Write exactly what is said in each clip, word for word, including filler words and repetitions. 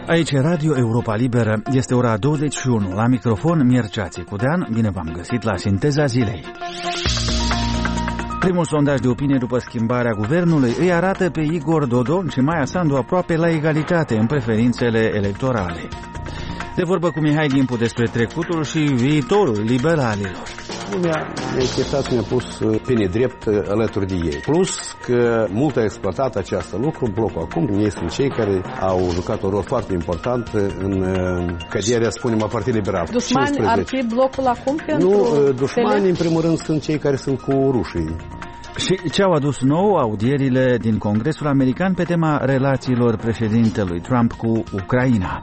Aici Radio Europa Liberă, este ora douăzeci și unu. La microfon Mircea Țicudean, bine v-am găsit la Sinteza Zilei. Primul sondaj de opinie după schimbarea guvernului îi arată pe Igor Dodon și Maia Sandu aproape la egalitate în preferințele electorale. De vorbă cu Mihai Gimpu despre trecutul și viitorul liberalilor. Mi-a inchietat, mi-a pus pe nedrept alături de ei. Plus că mult a exploatat acest lucru, blocul acum. Ei sunt cei care au jucat un rol foarte important în căderea, spunem, a Partidului Liberal. Dușmani ar fi blocul acum pentru... Nu, dușmani, în primul rând, sunt cei care sunt cu rușii. Și ce au adus nou audierile din Congresul American pe tema relațiilor președintelui Trump cu Ucraina.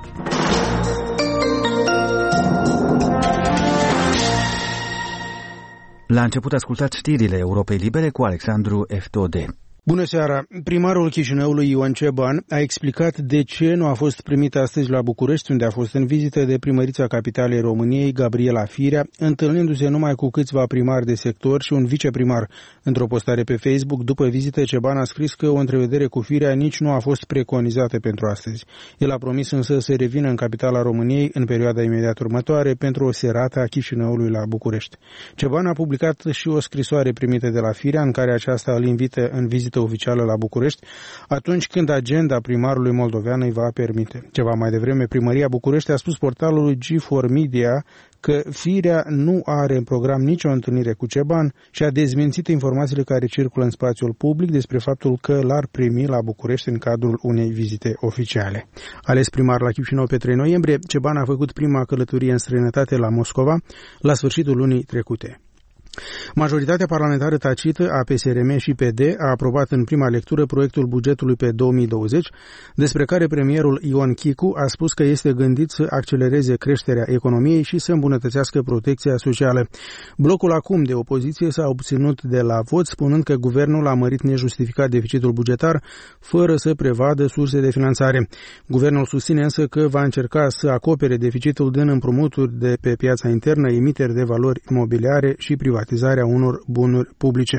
La început ascultați știrile Europei Libere cu Alexandru Eftode. Bună seara! Primarul Chișinăului Ion Ceban a explicat de ce nu a fost primit astăzi la București, unde a fost în vizită de primărița capitalei României, Gabriela Firea, întâlnindu-se numai cu câțiva primari de sector și un viceprimar. Într-o postare pe Facebook, după vizită, Ceban a scris că o întrevedere cu Firea nici nu a fost preconizată pentru astăzi. El a promis însă să revină în capitala României în perioada imediat următoare pentru o serată a Chișinăului la București. Ceban a publicat și o scrisoare primită de la Firea, în care aceasta îl invită în vizită oficială la București, atunci când agenda primarului moldovean îi va permite. Ceva mai devreme, Primăria București a spus portalului G patru Media că Firea nu are în program nicio întâlnire cu Ceban și a dezmințit informațiile care circulă în spațiul public despre faptul că l-ar primi la București în cadrul unei vizite oficiale. Ales primar la Chișinău pe trei noiembrie, Ceban a făcut prima călătorie în străinătate la Moscova la sfârșitul lunii trecute. Majoritatea parlamentară tacită a P S R M și P D a aprobat în prima lectură proiectul bugetului pe două mii douăzeci, despre care premierul Ion Chicu a spus că este gândit să accelereze creșterea economiei și să îmbunătățească protecția socială. Blocul acum de opoziție s-a obținut de la vot, spunând că guvernul a mărit nejustificat deficitul bugetar, fără să prevadă surse de finanțare. Guvernul susține însă că va încerca să acopere deficitul din împrumuturi de pe piața internă, emiteri de valori imobiliare și privatizare. Unor bunuri publice.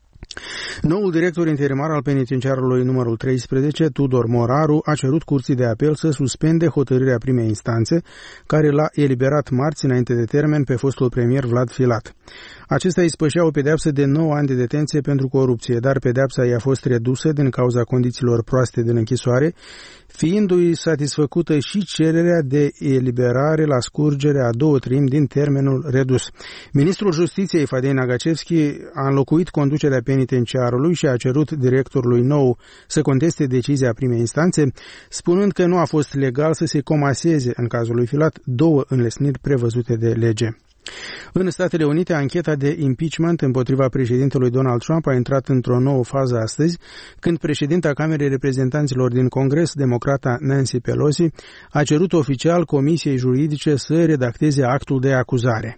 Noul director interimar al penitenciarului numărul treisprezece, Tudor Moraru, a cerut curții de apel să suspende hotărârea primei instanțe, care l-a eliberat marți înainte de termen pe fostul premier Vlad Filat. Acesta îi spășea o pedeapsă de nouă ani de detenție pentru corupție, dar pedeapsa i-a fost redusă din cauza condițiilor proaste din închisoare, fiindu-i satisfăcută și cererea de eliberare la scurgere a două treimi din termenul redus. Ministrul Justiției, Fadei Nagacevski, a înlocuit conducerea penitenciarului și a cerut directorului nou să conteste decizia primei instanțe, spunând că nu a fost legal să se comaseze în cazul lui Filat două înlesniri prevăzute de lege. În Statele Unite, ancheta de impeachment împotriva președintelui Donald Trump a intrat într-o nouă fază astăzi, când președinta Camerei Reprezentanților din Congres, democrata Nancy Pelosi, a cerut oficial Comisiei Juridice să redacteze actul de acuzare.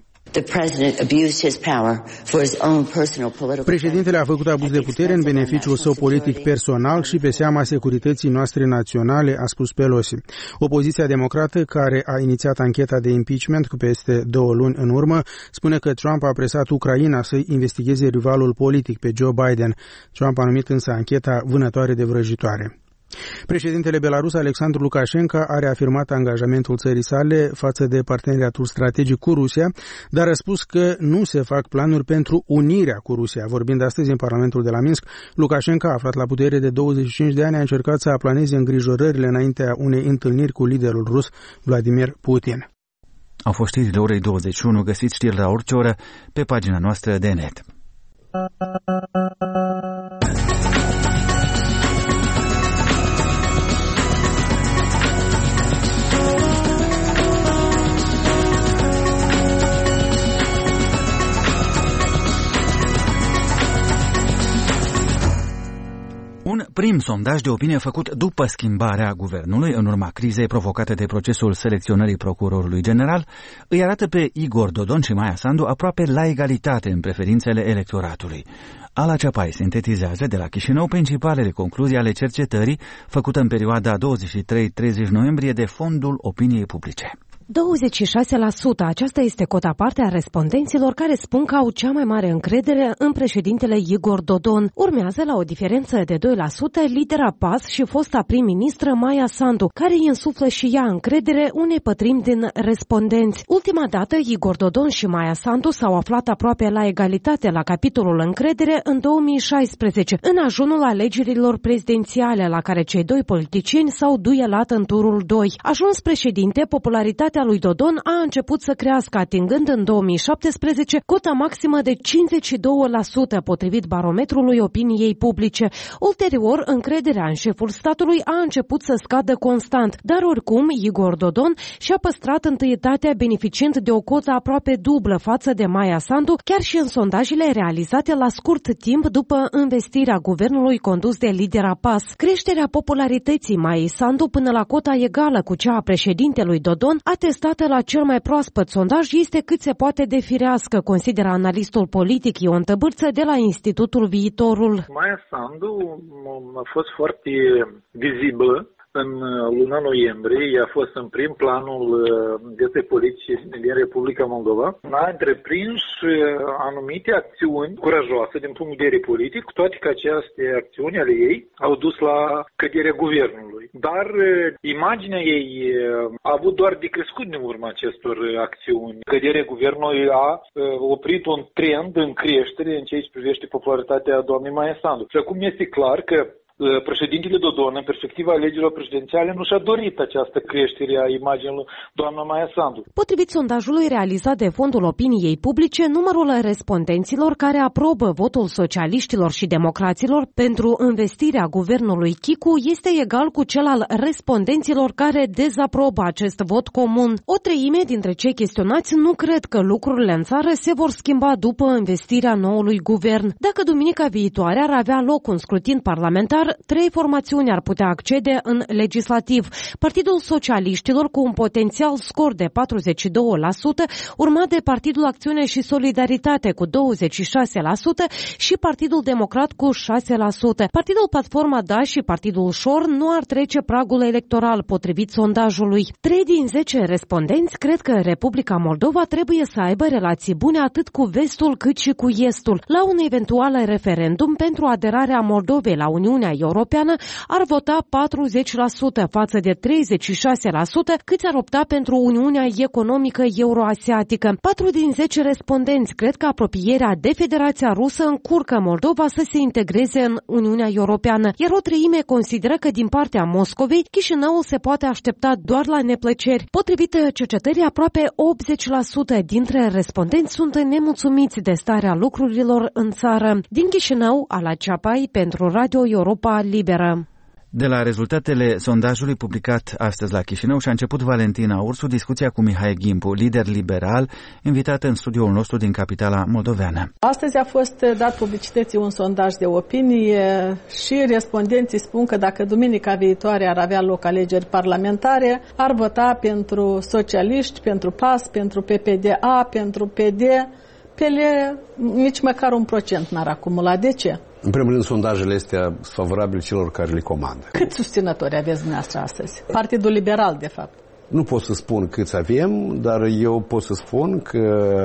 Președintele a făcut abuz de putere în beneficiul său politic personal și pe seama securității noastre naționale, a spus Pelosi. Opoziția democrată, care a inițiat ancheta de impeachment cu peste două luni în urmă, spune că Trump a presat Ucraina să investigheze rivalul politic pe Joe Biden. Trump a numit însă ancheta vânătoare de vrăjitoare. Președintele belarus Alexandru Lukashenko a reafirmat angajamentul țării sale față de parteneriatul strategic cu Rusia, dar a spus că nu se fac planuri pentru unirea cu Rusia. Vorbind astăzi în Parlamentul de la Minsk, Lukashenko, aflat la putere de douăzeci și cinci de ani, a încercat să aplaneze îngrijorările înaintea unei întâlniri cu liderul rus Vladimir Putin. Au fost știrile orei douăzeci și unu, găsiți știri la orice oră pe pagina noastră de net. Un prim sondaj de opinie făcut după schimbarea guvernului în urma crizei provocate de procesul selecționării procurorului general îi arată pe Igor Dodon și Maia Sandu aproape la egalitate în preferințele electoratului. Ala Ceapai sintetizează de la Chișinău principalele concluzii ale cercetării făcută în perioada douăzeci și trei treizeci noiembrie de Fondul Opiniei Publice. douăzeci și șase la sută. Aceasta este cota parte a respondenților care spun că au cea mai mare încredere în președintele Igor Dodon. Urmează la o diferență de doi la sută lidera P A S și fosta prim-ministră Maia Sandu, care îi însuflă și ea încredere unei pătrimi din respondenți. Ultima dată, Igor Dodon și Maia Sandu s-au aflat aproape la egalitate la capitolul încredere în două mii șaisprezece, în ajunul alegerilor prezidențiale, la care cei doi politicieni s-au duelat în turul doi. Ajuns președinte, popularitatea lui Dodon a început să crească, atingând în două mii șaptesprezece cota maximă de cincizeci și doi la sută, potrivit barometrului opiniei publice. Ulterior, încrederea în șeful statului a început să scadă constant, dar oricum Igor Dodon și-a păstrat întâietatea, beneficiind de o cotă aproape dublă față de Maia Sandu, chiar și în sondajele realizate la scurt timp după investirea guvernului condus de lidera P A S. Creșterea popularității Maiei Sandu până la cota egală cu cea a președintelui Dodon, atestată la cel mai proaspăt sondaj, este cât se poate de firească, consideră analistul politic Ion Tăbârță de la Institutul Viitorul. Maia Sandu a fost foarte vizibilă în luna noiembrie. Ea a fost în prim planul vieții politice din Republica Moldova. A întreprins anumite acțiuni curajoase din punct de vedere politic, cu toate că aceste acțiuni ale ei au dus la căderea guvernului. Dar imaginea ei a avut doar de crescut în urma acestor acțiuni. Căderea guvernului a oprit un trend în creștere în ceea ce privește popularitatea doamnei Maia Sandu. Și acum este clar că președintele Dodon, în perspectiva alegerilor prezidențiale, nu și-a dorit această creștere a imaginii doamna Maia Sandu. Potrivit sondajului realizat de Fondul Opiniei Publice, numărul respondenților care aprobă votul socialiștilor și democraților pentru investirea guvernului Chicu este egal cu cel al respondenților care dezaprobă acest vot comun. O treime dintre cei chestionați nu cred că lucrurile în țară se vor schimba după investirea noului guvern. Dacă duminica viitoare ar avea loc un scrutin parlamentar, trei formațiuni ar putea accede în legislativ. Partidul Socialiștilor cu un potențial scor de patruzeci și doi la sută, urmat de Partidul Acțiune și Solidaritate cu douăzeci și șase la sută și Partidul Democrat cu șase la sută. Partidul Platforma Da și Partidul Șor nu ar trece pragul electoral, potrivit sondajului. Trei din zece respondenți cred că Republica Moldova trebuie să aibă relații bune atât cu vestul cât și cu estul. La un eventual referendum pentru aderarea Moldovei la Uniunea Europeană ar vota patruzeci la sută față de treizeci și șase la sută câți ar opta pentru Uniunea Economică Euroasiatică. Patru din zece respondenți cred că apropierea de Federația Rusă încurcă Moldova să se integreze în Uniunea Europeană, iar o treime consideră că din partea Moscovei Chișinăul se poate aștepta doar la neplăceri. Potrivit cercetării, aproape optzeci la sută dintre respondenți sunt nemulțumiți de starea lucrurilor în țară. Din Chișinău, Ala Ceapai pentru Radio Europa Liberă. De la rezultatele sondajului publicat astăzi la Chișinău și-a început Valentina Ursu discuția cu Mihai Ghimpu, lider liberal, invitat în studioul nostru din capitala moldoveană. Astăzi a fost dat publicității un sondaj de opinie și respondenții spun că dacă duminica viitoare ar avea loc alegeri parlamentare, ar vota pentru socialiști, pentru P A S, pentru P P D A, pentru P D. P L nici măcar un procent n-ar acumula. De ce? În primul rând, sondajele astea sunt favorabile celor care le comandă. Cât susținători aveți dumneavoastră astăzi? Partidul Liberal, de fapt. Nu pot să spun câți avem, dar eu pot să spun că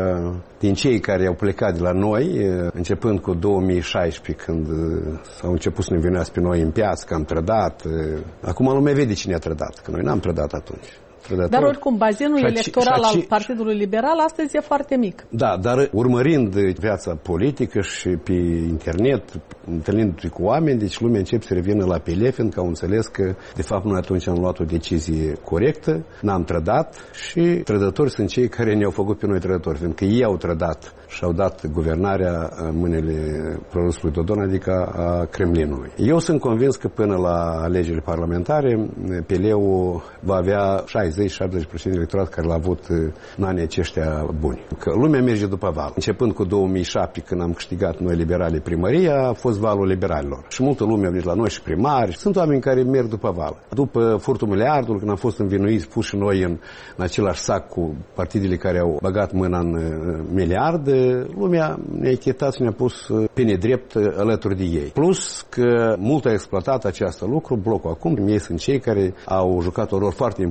din cei care au plecat de la noi, începând cu două mii șaisprezece, când s-au început să ne vinească pe noi în piață, că am trădat, acum lumea vede cine a trădat, că noi n-am trădat atunci. Trădător. Dar oricum, bazinul și electoral și, al Partidului Liberal astăzi e foarte mic. Da, dar urmărind viața politică și pe internet, întâlnindu-se cu oameni, deci lumea începe să revină la Pelefin, că au înțeles că, de fapt, noi atunci am luat o decizie corectă, n-am trădat și trădători sunt cei care ne-au făcut pe noi trădători, fiindcă ei au trădat și au dat guvernarea în mâinile prorusului Dodon, adică a Kremlinului. Eu sunt convins că până la alegerile parlamentare, P L-ul va avea șaizeci șaptezeci la sută electorat care l-a avut în anii aceștia buni. Că lumea merge după val. Începând cu două mii șapte, când am câștigat noi liberali primăria, a fost valul liberalilor. Și multă lume a venit la noi și primari. Sunt oameni care merg după val. După furtul miliardului, când am fost învinuiți, puși și noi în, în același sac cu partidele care au băgat mâna în miliarde, lumea ne-a inchetat și ne-a pus pe nedrept alături de ei. Plus că mult a exploatat acest lucru, blocul acum. Ei sunt cei care au jucat un rol foarte important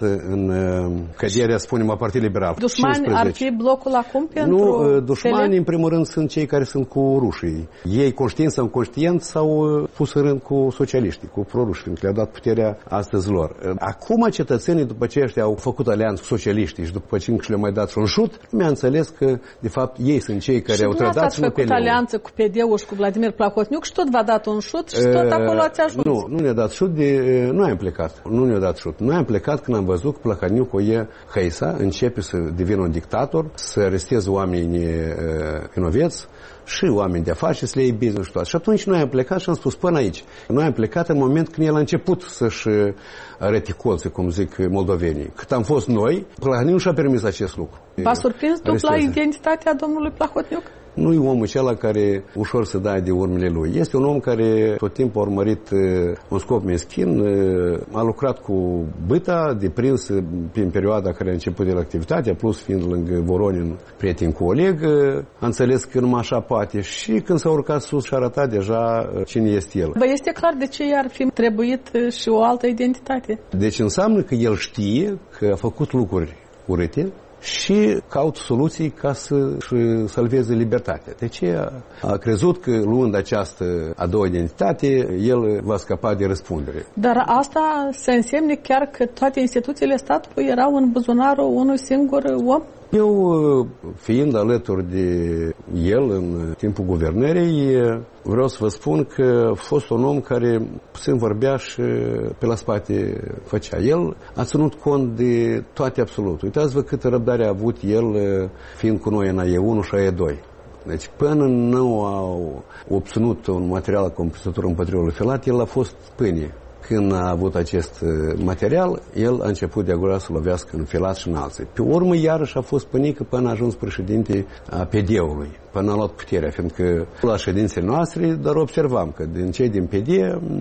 în căderea, spunem, a Partidului Liberal. Dușmani ar fi blocul acum pentru... Nu, dușmanii, în primul rând, sunt cei care sunt cu rușii. Ei, conștient sau inconștient, s-au pus în rând cu socialiștii, cu prorușii, fiindcă le-au dat puterea astăzi lor. Acum, cetățenii, după ce ăștia au făcut alianță cu socialiștii și după ce le-au mai dat și un șut, mi-a înțeles că, de fapt, ei sunt cei care și au trădat și nu făcut alianță cu P D-ul și cu Vladimir Plahotniuc și tot v-a dat un șut și tot acolo ați ajuns. Nu, nu ne-a dat șut, de, nu am plecat. Nu ne-a dat șut. Noi am plecat când am văzut că Plahotniuc o e hăisa, începe să devină un dictator, să aresteze oamenii vinoveți și oameni de afaceri, să le iei business și toate. Și atunci noi am plecat și am spus până aici. Noi am plecat în moment când el a început să-și reticolțe, cum zic moldovenii. Cât am fost noi, Plahotniuc nu și-a permis acest lucru. V-a surprins dupla identitatea domnului Plahotniuc? Nu e omul acela care ușor să dai de urmele lui. Este un om care tot timpul a urmărit un scop meschin, a lucrat cu băta, deprins prin perioada care a început de la activitatea, plus fiind lângă Voronin, prieten cu Oleg, a înțeles că numai așa poate și când s-a urcat sus și-a arătat deja cine este el. Vă este clar de ce i-ar fi trebuit și o altă identitate? Deci înseamnă că el știe că a făcut lucruri urâte și caut soluții ca să-și salveze libertatea. De ce a crezut că luând această a doua identitate, el va scăpa de răspundere. Dar asta se însemne chiar că toate instituțiile statului erau în buzunarul unui singur om? Eu, fiind alături de el în timpul guvernării, vreau să vă spun că a fost un om care puțin vorbea și pe la spate făcea. El a ținut cont de toate absolut. Uitați-vă câtă răbdare a avut el fiind cu noi în A E unu și A E doi. Deci până nu au obținut un material compensator împotriva lui Filat, el a fost pâine. Când a avut acest material, el a început de agora să lovească în Filat și în alții. Pe urmă, iarăși a fost pânică până a ajuns președinte a P D-ului, până a luat puterea, fiindcă la ședințele noastre, dar observam că din cei din P D,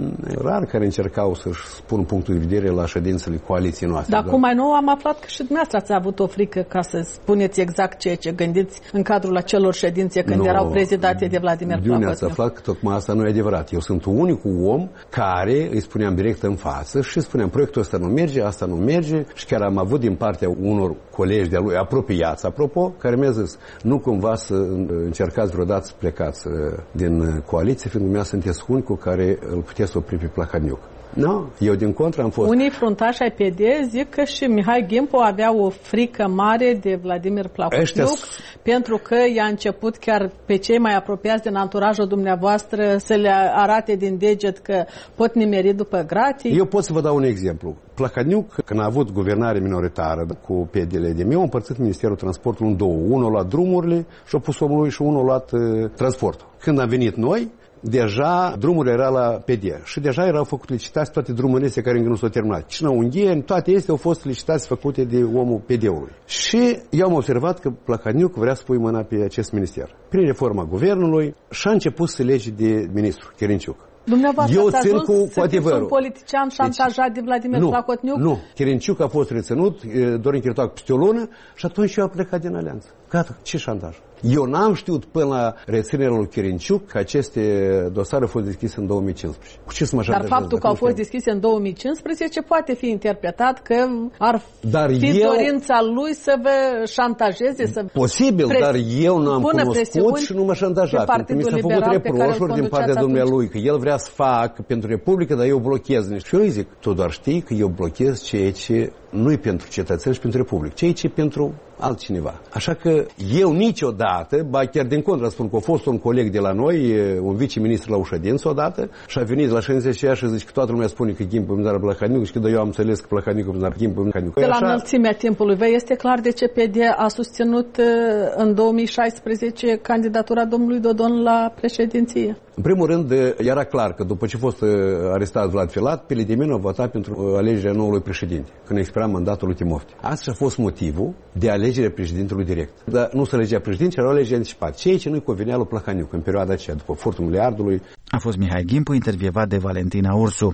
rar care încercau să-și spun punctul de vedere la ședințele coaliției noastre. Dar cum mai nou am aflat că și dumneavoastră ați avut o frică ca să spuneți exact ceea ce gândiți în cadrul acelor ședințe când no, erau prezidate de Vladimir Plahotniuc. Ați aflat că tocmai asta nu e adevărat. Eu sunt unicul om care îi spuneam direct în față și spuneam proiectul ăsta nu merge, asta nu merge și chiar am avut din partea unor colegi de-a lui apropiați, apropo, care mi-a zis nu cumva să încercați vreodată să plecați din coaliție, fiindcă mi-a sunteți unicul care îl puteți opri pe Plahotniuc. Nu, eu din contră am fost... Unii fruntași ai P D zic că și Mihai Gimpo avea o frică mare de Vladimir Plahotniuc Ăștia... pentru că i-a început chiar pe cei mai apropiați din anturajul dumneavoastră să le arate din deget că pot nimeri după gratii. Eu pot să vă dau un exemplu. Plahotniuc, când a avut guvernare minoritară cu P D-le de meu, a împărțit Ministerul Transportului în două. Unul a luat drumurile și a pus omului și unul a luat uh, transportul. Când am venit noi, deja drumul era la P D și deja erau făcute licitații toate drumurile astea care încă nu s-au terminat. Cina Ungheni, toate astea au fost licitații făcute de omul P D-ului. Și eu am observat că Plahotniuc vrea să pui mâna pe acest minister. Prin reforma guvernului și-a început să lege de ministru Chirinciuc. Dumneavoastră eu ați țin ajuns cu, să cu fiți un politician șantajat deci, de Vladimir nu, Plahotniuc? Nu, Chirinciuc a fost reținut, Dorin Chirtoac peste o lună și atunci eu am plecat din alianță. Gata, ce șantaj? Eu n-am știut până la reținerea lui Chirinciuc că aceste dosare au fost deschise în două mii cincisprezece. Cu ce să mă Dar faptul că au fost deschise în două mii cincisprezece poate fi interpretat că ar dar fi eu, dorința lui să vă șantajeze, să posibil, pres, dar eu n-am cunoscut și nu mă șantajat. Pentru că mi s-a făcut reproșuri din partea dumnealui că el vrea să facă pentru Republică, dar eu blochez niște. Și eu îi zic, tu doar știi că eu blochez ceea ce nu-i pentru cetățeni și pentru Republică, ceea ce pentru altcineva. Așa că eu niciodată, ba chiar din contră spun că a fost un coleg de la noi, un viceministru la o ședință odată și a venit la ședința aceea și zice că toată lumea spune că Gimpo îmi dă Plahotniuc și că eu am înțeles că Plahotniuc îmi dă Gimpo Plahotniuc. De la înălțimea timpului, vă este clar de ce P D a susținut în două mii șaisprezece candidatura domnului Dodon la președinție? În primul rând, era clar că după ce a fost arestat Vlad Filat, pe Lidemin a votat pentru alegerea noului președinte, când expira mandatul lui Timofte. Asta a fost motivul de alegerea președintelui direct. Dar nu se alegea președinte, era o alegere anticipată, ceea ce nu-i convenea lui Plahotniuc în perioada aceea, după furtul miliardului. A fost Mihai Gimpo, intervievat de Valentina Ursu.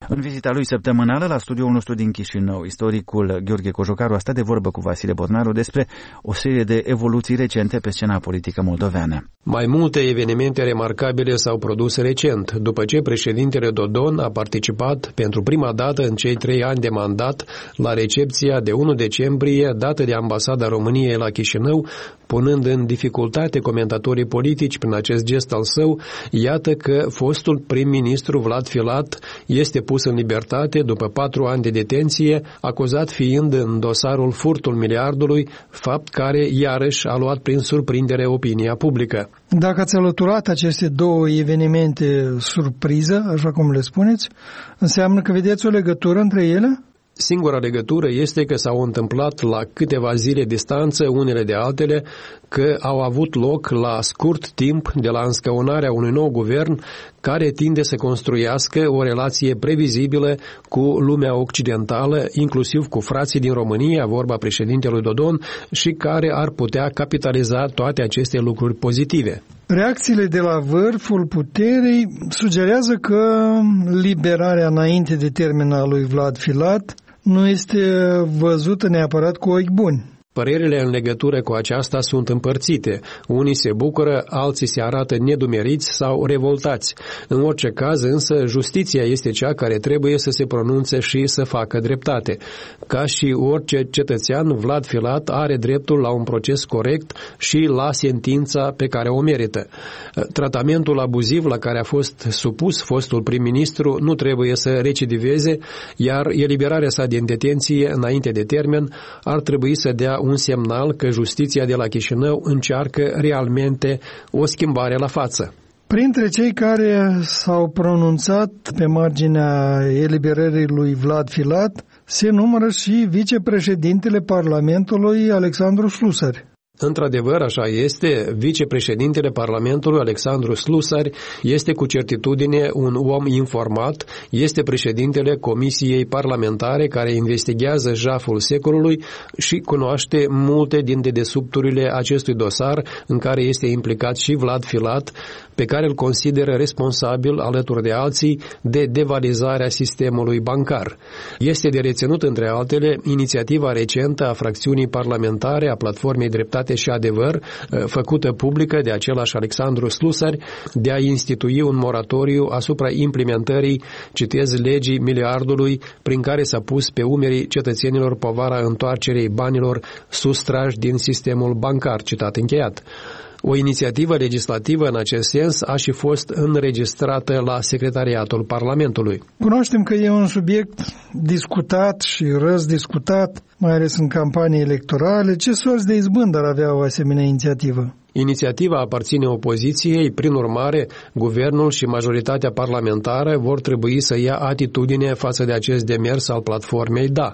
În vizita lui săptămânală la studioul nostru din Chișinău, istoricul Gheorghe Cojocaru a stat de vorbă cu Vasile Botnaru despre o serie de evoluții recente pe scena politică moldoveană. Mai multe evenimente remarcabile s-au produs recent, după ce președintele Dodon a participat pentru prima dată în cei trei ani de mandat la recepția de unu decembrie dată de Ambasada României la Chișinău, punând în dificultate comentatorii politici prin acest gest al său. Iată că fostul prim-ministru Vlad Filat este pus în libertate după patru ani de detenție, acuzat fiind în dosarul furtul miliardului, fapt care iarăși a luat prin surprindere opinia publică. Dacă ați alăturat aceste două evenimente surpriză, așa cum le spuneți, înseamnă că vedeți o legătură între ele? Singura legătură este că s-au întâmplat la câteva zile distanță unele de altele, că au avut loc la scurt timp de la înscăunarea unui nou guvern care tinde să construiască o relație previzibilă cu lumea occidentală, inclusiv cu frații din România, vorba președintelui Dodon, și care ar putea capitaliza toate aceste lucruri pozitive. Reacțiile de la vârful puterii sugerează că liberarea înainte de termen a lui Vlad Filat nu este văzută neapărat cu ochi buni. Părerile în legătură cu aceasta sunt împărțite. Unii se bucură, alții se arată nedumeriți sau revoltați. În orice caz, însă, justiția este cea care trebuie să se pronunțe și să facă dreptate. Ca și orice cetățean, Vlad Filat are dreptul la un proces corect și la sentința pe care o merită. Tratamentul abuziv la care a fost supus fostul prim-ministru nu trebuie să recidiveze, iar eliberarea sa din detenție înainte de termen ar trebui să dea un semnal că justiția de la Chișinău încearcă realmente o schimbare la față. Printre cei care s-au pronunțat pe marginea eliberării lui Vlad Filat se numără și vicepreședintele Parlamentului Alexandru Slusari. Într-adevăr, așa este, vicepreședintele Parlamentului Alexandru Slusari este cu certitudine un om informat, este președintele Comisiei Parlamentare care investigează jaful secolului și cunoaște multe din dedesubturile acestui dosar în care este implicat și Vlad Filat, pe care îl consideră responsabil, alături de alții, de devalizarea sistemului bancar. Este de reținut, între altele, inițiativa recentă a fracțiunii parlamentare a Platformei Dreptate și Adevăr, făcută publică de același Alexandru Slusari, de a institui un moratoriu asupra implementării, citez, legii miliardului, prin care s-a pus pe umerii cetățenilor povara întoarcerei banilor sustrași din sistemul bancar, citat încheiat. O inițiativă legislativă în acest sens a și fost înregistrată la Secretariatul Parlamentului. Cunoaștem că e un subiect discutat și răzdiscutat, mai ales în campanii electorale. Ce sorți de izbândă ar avea o asemenea inițiativă? Inițiativa aparține opoziției, prin urmare, guvernul și majoritatea parlamentară vor trebui să ia atitudine față de acest demers al platformei Da.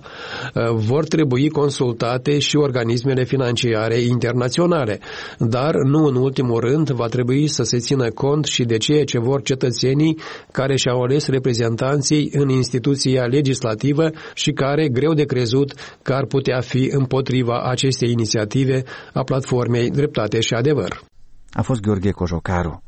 Vor trebui consultate și organismele financiare internaționale, dar nu în ultimul rând va trebui să se țină cont și de ceea ce vor cetățenii care și-au ales reprezentanții în instituția legislativă și care, greu de crezut, că ar putea fi împotriva acestei inițiative a platformei Dreptate și Adevăr. A fost Gheorghe Cojocaru.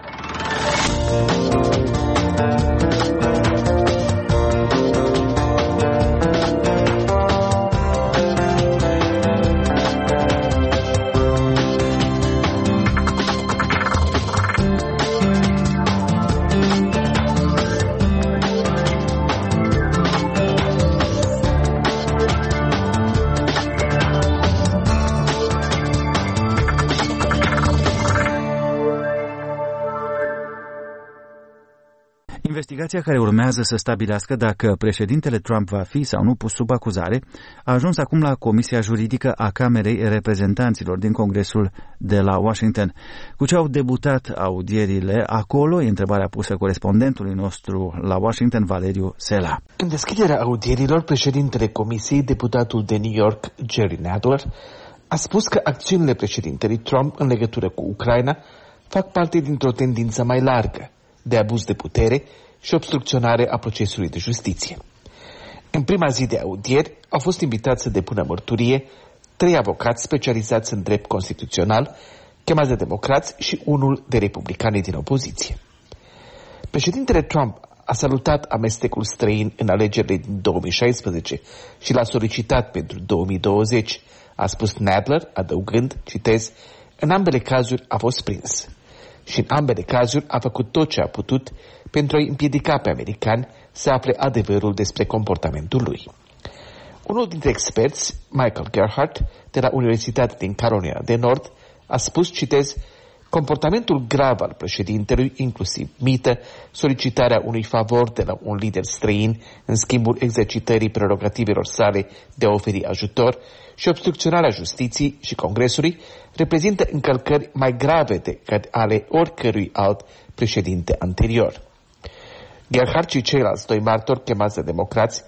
Investigația care urmează să stabilească dacă președintele Trump va fi sau nu pus sub acuzare a ajuns acum la Comisia Juridică a Camerei Reprezentanților din Congresul de la Washington. Cu ce au debutat audierile acolo, e întrebarea pusă corespondentului nostru la Washington, Valeriu Sela. În deschiderea audierilor, președintele Comisiei, deputatul de New York, Jerry Nadler, a spus că acțiunile președintelui Trump în legătură cu Ucraina fac parte dintr-o tendință mai largă de abuz de putere și obstrucționare a procesului de justiție. În prima zi de audieri au fost invitați să depună mărturie trei avocați specializați în drept constituțional, chemați de democrați și unul de republicani din opoziție. Președintele Trump a salutat amestecul străin în alegerile din două mii șaisprezece și l-a solicitat pentru două mii douăzeci, a spus Nadler, adăugând, citez, în ambele cazuri a fost prins. Și în ambele cazuri a făcut tot ce a putut pentru a împiedica pe americani să afle adevărul despre comportamentul lui. Unul dintre experți, Michael Gerhardt, de la Universitatea din Carolina de Nord, a spus, citez, comportamentul grav al președintelui, inclusiv mită, solicitarea unui favor de la un lider străin în schimbul exercitării prerogativelor sale de a oferi ajutor și obstrucționarea justiției și Congresului, reprezintă încălcări mai grave decât ale oricărui alt președinte anterior. Gerhardt și ceilalți doi martori chemați de democrați,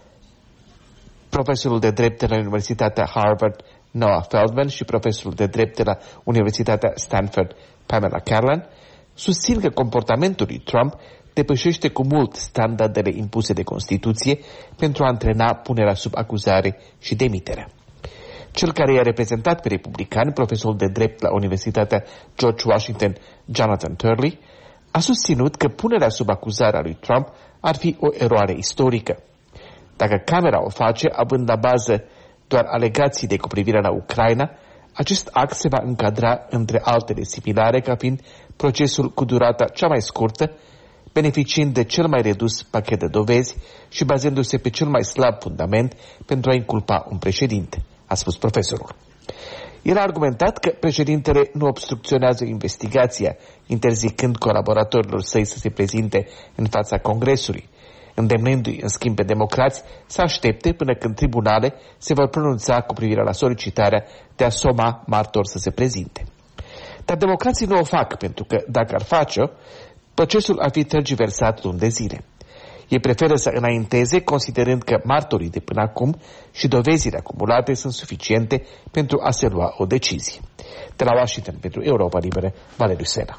profesorul de drept de la Universitatea Harvard, Noah Feldman, și profesorul de drept de la Universitatea Stanford, Pamela Karlan, susțin că comportamentul lui Trump depășește cu mult standardele impuse de Constituție pentru a antrena punerea sub acuzare și demiterea. Cel care i-a reprezentat pe republicani, profesorul de drept la Universitatea George Washington, Jonathan Turley, a susținut că punerea sub acuzare a lui Trump ar fi o eroare istorică. Dacă Camera o face, având la bază doar alegațiile cu privire la Ucraina, acest act se va încadra între altele similare ca fiind procesul cu durata cea mai scurtă, beneficiind de cel mai redus pachet de dovezi și bazându-se pe cel mai slab fundament pentru a inculpa un președinte, a spus profesorul. El a argumentat că președintele nu obstrucționează investigația, interzicând colaboratorilor săi să se prezinte în fața Congresului, îndemnându-i în schimb pe democrați să aștepte până când tribunale se vor pronunța cu privire la solicitarea de a soma martori să se prezinte. Dar democrații nu o fac, pentru că, dacă ar face-o, procesul ar fi tergiversat luni de zile. Ei preferă să înainteze, considerând că martorii de până acum și dovezile acumulate sunt suficiente pentru a se lua o decizie. De la Washington pentru Europa Liberă, Valeriu Sena.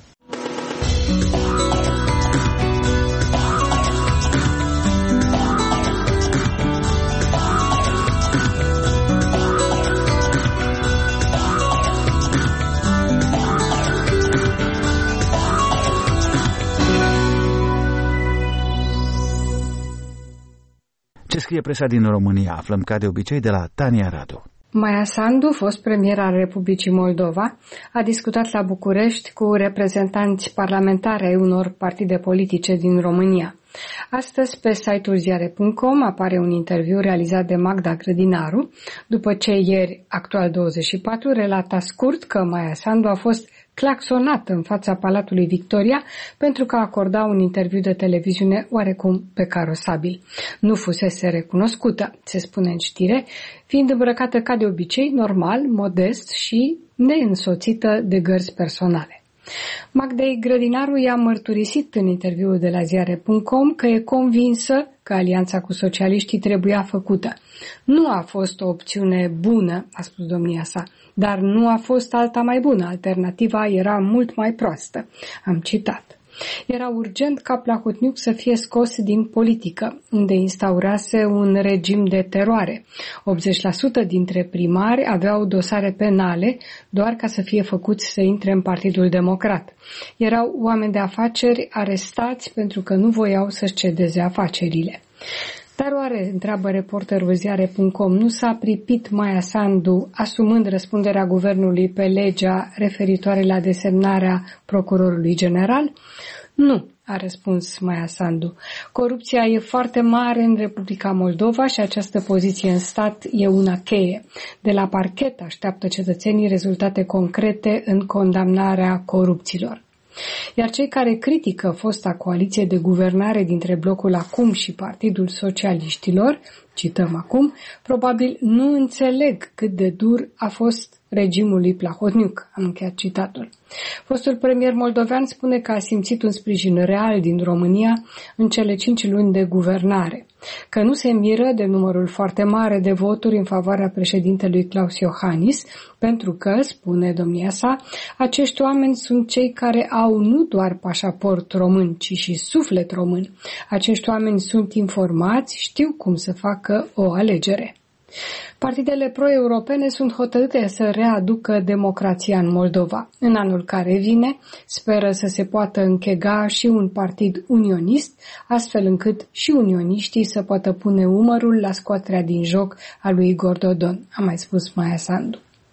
Ce scrie presa din România? Aflăm ca de obicei de la Tania Radu. Maia Sandu, fost premier al Republicii Moldova, a discutat la București cu reprezentanți parlamentari ai unor partide politice din România. Astăzi, pe site-ul ziare punct com apare un interviu realizat de Magda Grădinaru, după ce ieri, Actual douăzeci și patru, relata scurt că Maia Sandu a fost claxonat în fața Palatului Victoria pentru că acorda un interviu de televiziune oarecum pe carosabil. Nu fusese recunoscută, se spune în știre, fiind îmbrăcată ca de obicei, normal, modest și neînsoțită de gărzi personale. Magdei Grădinaru i-a mărturisit în interviul de la ziare punct com că e convinsă că alianța cu socialiștii trebuia făcută. Nu a fost o opțiune bună, a spus domnia sa, dar nu a fost alta mai bună. Alternativa era mult mai proastă. Am citat. Era urgent ca Plahotniuc să fie scos din politică, unde instaurase un regim de teroare. optzeci la sută dintre primari aveau dosare penale doar ca să fie făcuți să intre în Partidul Democrat. Erau oameni de afaceri arestați pentru că nu voiau să-și cedeze afacerile. Dar oare, întreabă reporterul ziare punct com, nu s-a pripit Maia Sandu asumând răspunderea guvernului pe legea referitoare la desemnarea procurorului general? Nu, a răspuns Maia Sandu. Corupția e foarte mare în Republica Moldova și această poziție în stat e una cheie. De la parchet așteaptă cetățenii rezultate concrete în condamnarea corupților. Iar cei care critică fosta coaliție de guvernare dintre Blocul Acum și Partidul Socialiștilor, cităm acum, probabil nu înțeleg cât de dur a fost regimul lui Plahotniuc. Am încheiat citatul. Fostul premier moldovean spune că a simțit un sprijin real din România în cele cinci luni de guvernare, că nu se miră de numărul foarte mare de voturi în favoarea președintelui Klaus Iohannis, pentru că, spune domnia sa, acești oameni sunt cei care au nu doar pașaport român, ci și suflet român. Acești oameni sunt informați, știu cum să facă o alegere. Partidele pro-europene sunt hotărâte să readucă democrația în Moldova. În anul care vine, speră să se poată închega și un partid unionist, astfel încât și unioniștii să poată pune umărul la scoaterea din joc a lui Igor Dodon, a mai spus Maia Sandu.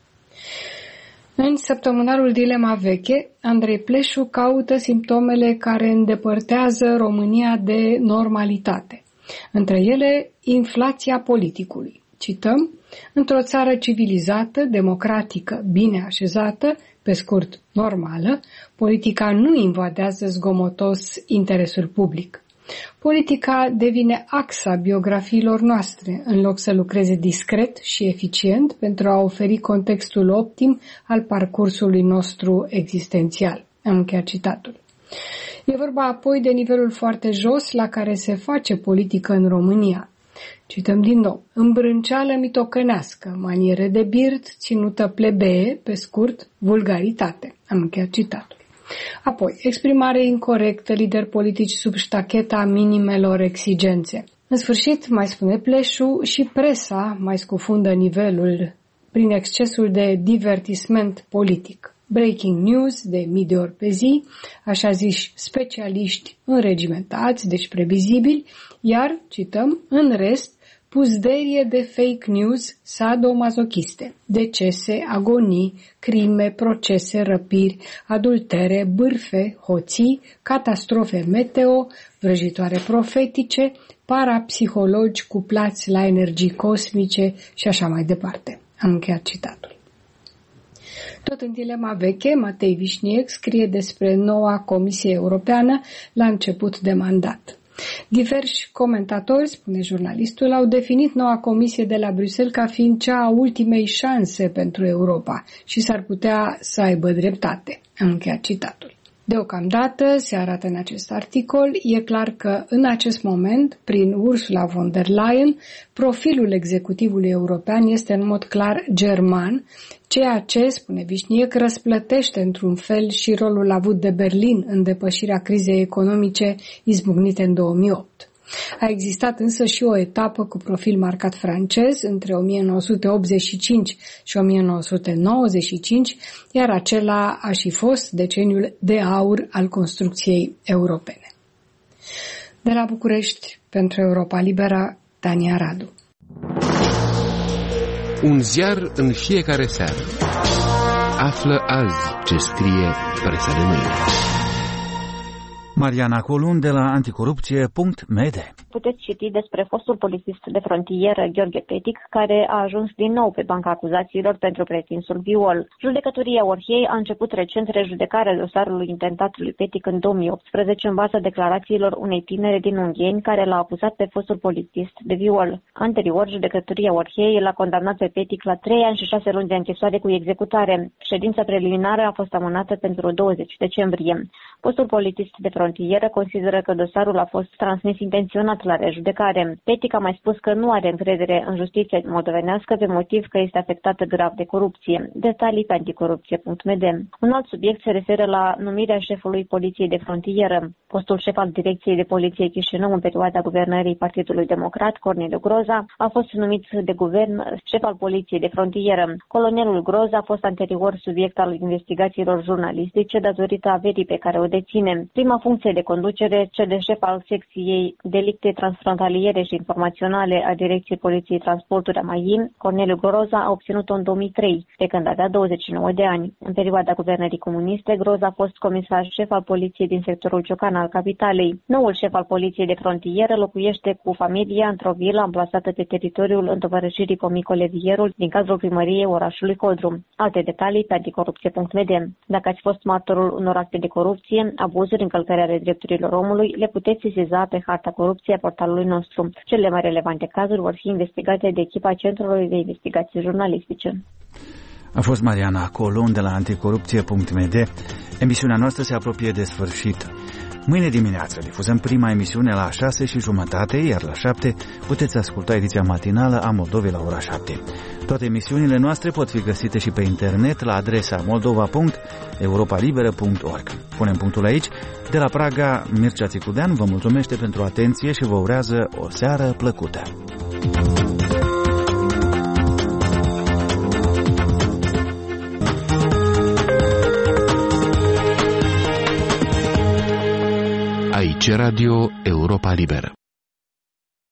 În săptămânarul Dilema Veche, Andrei Pleșu caută simptomele care îndepărtează România de normalitate. Între ele, inflația politicului. Cităm, într-o țară civilizată, democratică, bine așezată, pe scurt, normală, politica nu invadează zgomotos interesul public. Politica devine axa biografiilor noastre, în loc să lucreze discret și eficient pentru a oferi contextul optim al parcursului nostru existențial. Am încheiat citatul. E vorba apoi de nivelul foarte jos la care se face politică în România. Cităm din nou, îmbrânceală mitocănească, maniere de birt, ținută plebee, pe scurt, vulgaritate. Am încheiat citatul. Apoi, exprimare incorectă, lideri politici sub ștacheta minimelor exigențe. În sfârșit, mai spune Pleșu, și presa mai scufundă nivelul prin excesul de divertisment politic. Breaking news de mii de ori pe zi, așa ziși specialiști înregimentați, deci previzibili, iar, cităm, în rest, puzderie de fake news sadomasochiste, decese, agonii, crime, procese, răpiri, adultere, bârfe, hoții, catastrofe meteo, vrăjitoare profetice, parapsihologi cuplați la energii cosmice și așa mai departe. Am încheiat citatul. Tot în Dilema Veche, Matei Vișniec scrie despre noua Comisie Europeană la început de mandat. Diversi comentatori, spune jurnalistul, au definit noua comisie de la Bruxelles ca fiind cea a ultimei șanse pentru Europa și s-ar putea să aibă dreptate. Am încheiat citatul. Deocamdată, se arată în acest articol, e clar că în acest moment, prin Ursula von der Leyen, profilul executivului european este în mod clar german, ceea ce, spune Vișniec, răsplătește într-un fel și rolul avut de Berlin în depășirea crizei economice izbucnite în două mii opt. A existat însă și o etapă cu profil marcat francez între o mie nouă sute optzeci și cinci și o mie nouă sute nouăzeci și cinci, iar acela a și fost deceniul de aur al construcției europene. De la București, pentru Europa Liberă, Tania Radu. Un ziar în fiecare seară. Află azi ce scrie presa de mâine. Mariana Colun de la anticorupție punct m d. Puteți citi despre fostul polițist de frontieră Gheorghe Petic, care a ajuns din nou pe banca acuzațiilor pentru pretinsul viol. Judecătoria Orhiei a început recent rejudecarea dosarului intentatului Petic în două mii optsprezece în baza declarațiilor unei tinere din Ungheni care l-a acuzat pe fostul polițist de viol. Anterior, judecătoria Orhiei l-a condamnat pe Petic la trei ani și șase luni de închisoare cu executare. Ședința preliminară a fost amânată pentru douăzeci decembrie. Fostul polițist de frontieră consideră că dosarul a fost transmis intenționat la rejudecare. Petic a mai spus că nu are încredere în justiția moldovenească pe motiv că este afectată grav de corupție. Detalii pe anticorupție punct m d. Un alt subiect se referă la numirea șefului Poliției de Frontieră. Postul șef al Direcției de Poliție Chișinău în perioada guvernării Partidului Democrat, Corneliu Groza, a fost numit de guvern șef al Poliției de Frontieră. Colonelul Groza a fost anterior subiect al investigațiilor jurnalistice datorită averii pe care o deține. Prima funcție de conducere, cea de șef al secției Delicte transfrontaliere și informaționale a Direcției Poliției Transporturi a M A I, Corneliu Groza a obținut-o în două mii trei, de când avea douăzeci și nouă de ani. În perioada guvernării comuniste, Groza a fost comisar șef al poliției din sectorul Ciocan al capitalei. Noul șef al Poliției de Frontieră locuiește cu familia într-o vilă amplasată pe teritoriul întovărășirii Comicole Vierul din cadrul primăriei orașului Codru. Alte detalii pe anticorupție punct m d. Dacă ați fost martorul unor acte de corupție, abuzuri, încălcări ale drepturilor omului, le puteți sesiza pe harta corupției a portalului nostru. Cele mai relevante cazuri vor fi investigate de echipa Centrului de Investigații Jurnalistice. A fost Mariana Colun de la anticorupție punct m d. Emisiunea noastră se apropie de sfârșit. Mâine dimineață difuzăm prima emisiune la șase și jumătate, iar la șapte puteți asculta ediția matinală a Moldovei la ora șapte. Toate emisiunile noastre pot fi găsite și pe internet la adresa moldova punct europa liberă punct org. Punem punctul aici. De la Praga, Mircea Țicudean vă mulțumește pentru atenție și vă urează o seară plăcută. Aici Radio Europa Liberă.